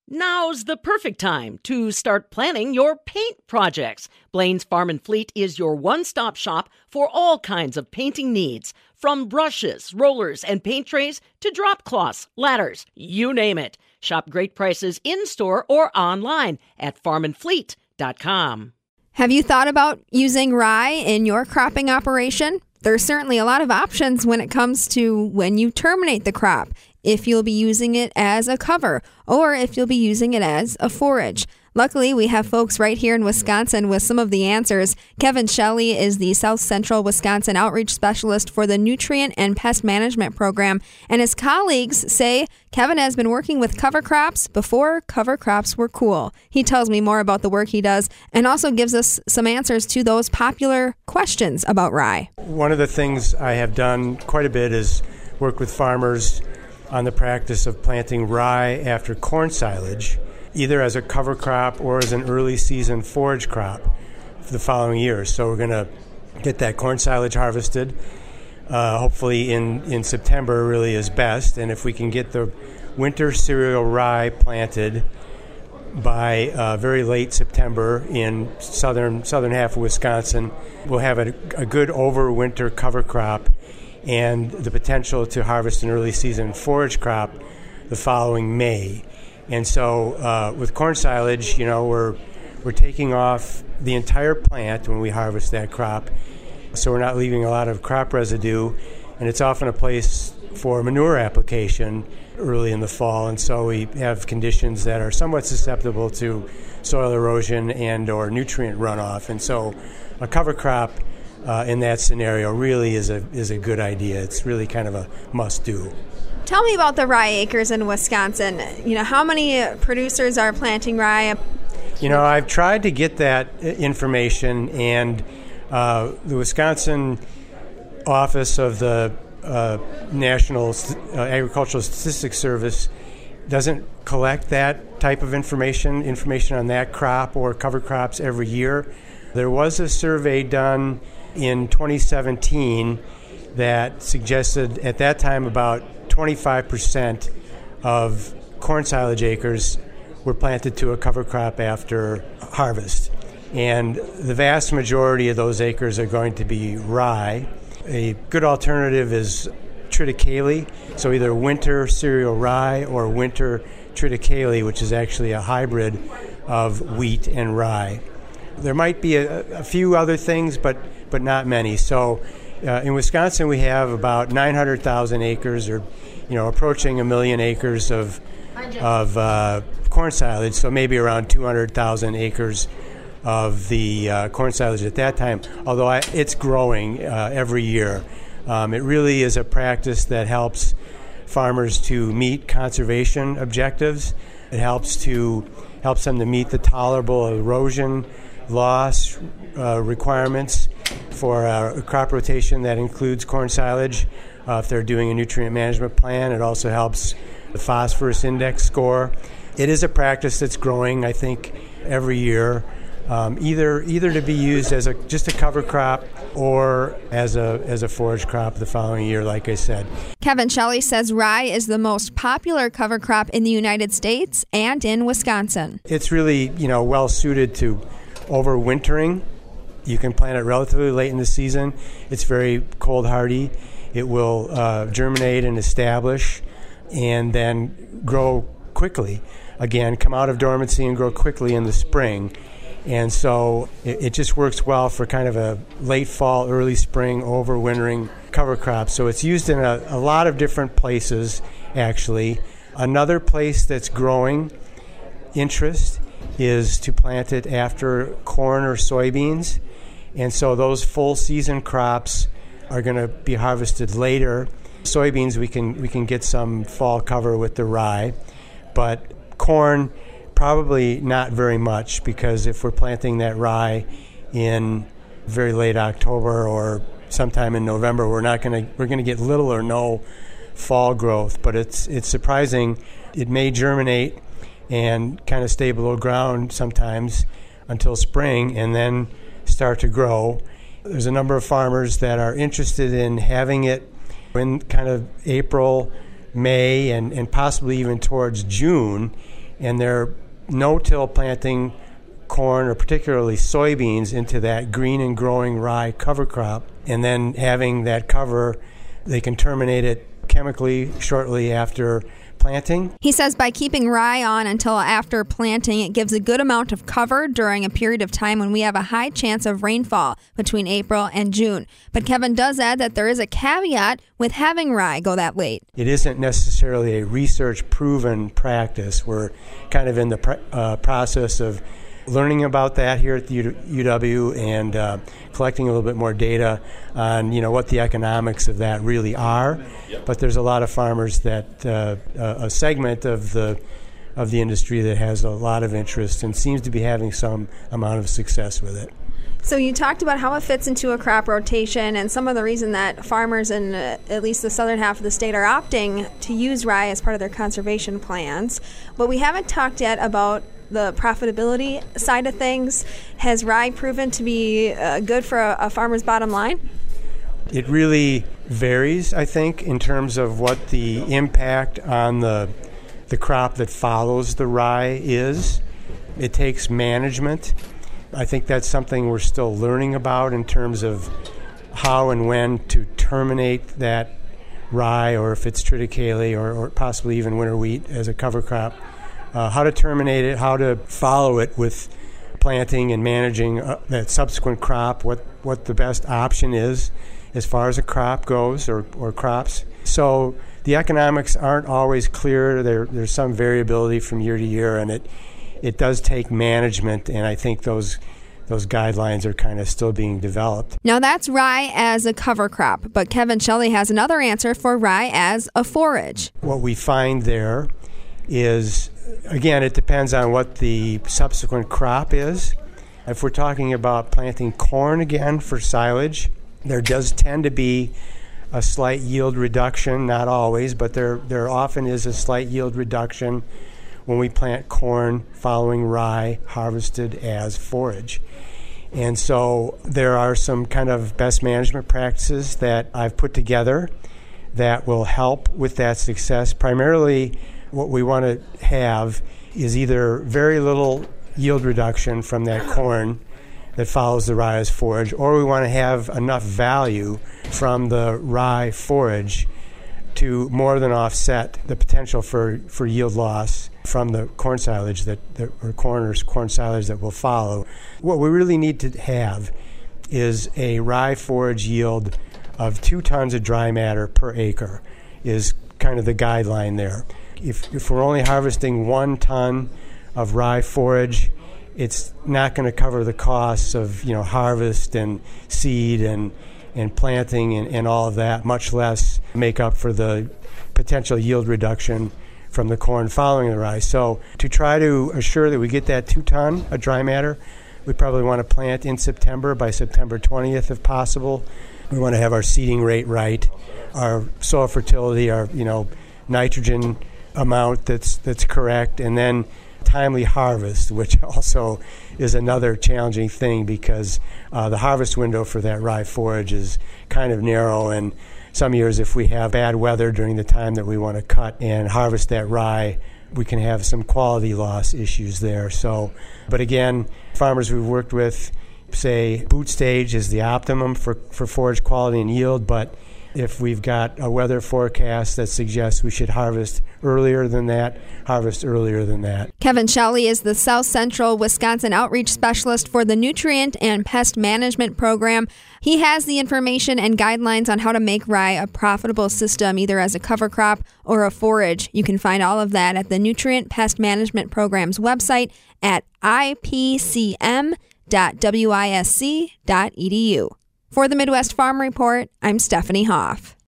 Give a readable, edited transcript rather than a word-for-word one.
Now's the perfect time to start planning your paint projects. Blaine's Farm and Fleet is your one-stop shop for all kinds of painting needs. From brushes, rollers, and paint trays to drop cloths, ladders, you name it. Shop great prices in-store or online at farmandfleet.com. Have you thought about using rye in your cropping operation? There's certainly a lot of options when it comes to when you terminate the crop, if you'll be using it as a cover, or if you'll be using it as a forage. Luckily, we have folks right here in Wisconsin with some of the answers. Kevin Shelley is the South Central Wisconsin Outreach Specialist for the Nutrient and Pest Management Program, and his colleagues say Kevin has been working with cover crops before cover crops were cool. He tells me more about the work he does and also gives us some answers to those popular questions about rye. One of the things I have done quite a bit is work with farmers on the practice of planting rye after corn silage, either as a cover crop or as an early season forage crop for the following year. So we're going to get that corn silage harvested, hopefully in September really is best. And if we can get the winter cereal rye planted by very late September in southern half of Wisconsin, we'll have a good overwinter cover crop and the potential to harvest an early season forage crop the following May. And so with corn silage, we're taking off the entire plant when we harvest that crop, so we're not leaving a lot of crop residue, and it's often a place for manure application early in the fall, and so we have conditions that are somewhat susceptible to soil erosion and or nutrient runoff. And so a cover crop in that scenario really is a good idea. It's really kind of a must-do. Tell me about the rye acres in Wisconsin. How many producers are planting rye? I've tried to get that information, and the Wisconsin Office of the National Agricultural Statistics Service doesn't collect that type of information on that crop or cover crops every year. There was a survey done in 2017 that suggested at that time about 25% of corn silage acres were planted to a cover crop after harvest. And the vast majority of those acres are going to be rye. A good alternative is triticale, so either winter cereal rye or winter triticale, which is actually a hybrid of wheat and rye. There might be a few other things, but not many. So in Wisconsin, we have about 900,000 acres, or approaching 1 million acres of corn silage. So maybe around 200,000 acres of the corn silage at that time. Although it's growing every year. It really is a practice that helps farmers to meet conservation objectives. It helps them to meet the tolerable erosion loss requirements for a crop rotation that includes corn silage. If they're doing a nutrient management plan, it also helps the phosphorus index score. It is a practice that's growing, I think, every year, either to be used as just a cover crop or as a forage crop the following year, like I said. Kevin Shelley says rye is the most popular cover crop in the United States and in Wisconsin. It's really, well suited to overwintering. You can plant it relatively late in the season. It's very cold hardy. It will germinate and establish and then grow quickly. Again, come out of dormancy and grow quickly in the spring. And so it just works well for kind of a late fall, early spring, overwintering cover crop. So it's used in a lot of different places, actually. Another place that's growing interest is to plant it after corn or soybeans. And so those full season crops are going to be harvested later. Soybeans, we can get some fall cover with the rye, but corn, probably not very much, because if we're planting that rye in very late October or sometime in November, we're going to get little or no fall growth. But it's surprising. It may germinate and kind of stay below ground sometimes until spring and then start to grow. There's a number of farmers that are interested in having it in kind of April, May, and possibly even towards June. and they're no-till planting corn or particularly soybeans into that green and growing rye cover crop, and then having that cover, they can terminate it chemically shortly after planting. He says by keeping rye on until after planting, it gives a good amount of cover during a period of time when we have a high chance of rainfall between April and June. But Kevin does add that there is a caveat with having rye go that late. It isn't necessarily a research-proven practice. We're kind of in the process of learning about that here at the UW and collecting a little bit more data on what the economics of that really are. But there's a lot of farmers that a segment of the industry that has a lot of interest and seems to be having some amount of success with it. So you talked about how it fits into a crop rotation and some of the reason that farmers in at least the southern half of the state are opting to use rye as part of their conservation plans. But we haven't talked yet about the profitability side of things. Has rye proven to be good for a farmer's bottom line? It really varies, I think, in terms of what the impact on the crop that follows the rye is. It takes management. I think that's something we're still learning about in terms of how and when to terminate that rye, or if it's triticale or possibly even winter wheat as a cover crop. How to terminate it, how to follow it with planting and managing that subsequent crop, what the best option is as far as a crop goes or crops. So the economics aren't always clear. There's some variability from year to year, and it does take management, and I think those guidelines are kind of still being developed. Now that's rye as a cover crop, but Kevin Shelley has another answer for rye as a forage. What we find there is, again, it depends on what the subsequent crop is. If we're talking about planting corn again for silage, there does tend to be a slight yield reduction, not always, but there often is a slight yield reduction when we plant corn following rye harvested as forage. And so there are some kind of best management practices that I've put together that will help with that success. Primarily, what we want to have is either very little yield reduction from that corn that follows the rye as forage, or we want to have enough value from the rye forage to more than offset the potential for yield loss from the corn silage or corn silage that will follow. What we really need to have is a rye forage yield of 2 tons of dry matter per acre is kind of the guideline there. If we're only harvesting 1 ton of rye forage, it's not going to cover the costs of harvest and seed and planting and all of that, much less make up for the potential yield reduction from the corn following the rye. So to try to assure that we get that 2 ton of dry matter, we probably want to plant in September, by September 20th if possible. We want to have our seeding rate right, our soil fertility, our nitrogen amount that's correct, and then timely harvest, which also is another challenging thing because the harvest window for that rye forage is kind of narrow, and some years if we have bad weather during the time that we want to cut and harvest that rye, we can have some quality loss issues there. So, but again, farmers we've worked with say boot stage is the optimum for forage quality and yield, but if we've got a weather forecast that suggests we should harvest earlier than that, harvest earlier than that. Kevin Shelley is the South Central Wisconsin Outreach Specialist for the Nutrient and Pest Management Program. He has the information and guidelines on how to make rye a profitable system, either as a cover crop or a forage. You can find all of that at the Nutrient Pest Management Program's website at ipcm.wisc.edu. For the Midwest Farm Report, I'm Stephanie Hoff.